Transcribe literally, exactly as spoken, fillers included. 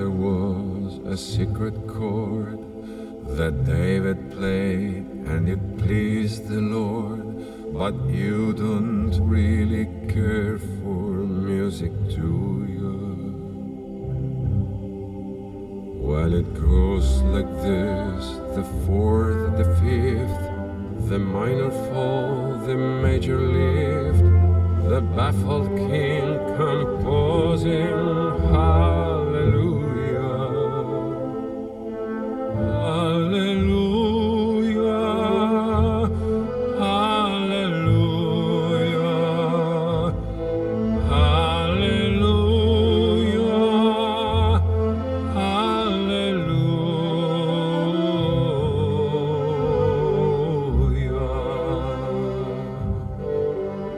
there was a secret chord that David played and it pleased the Lord. But you don't really care for music, do you? Well, it goes like this: the fourth, the fifth, the minor fall, the major lift, the baffled king composing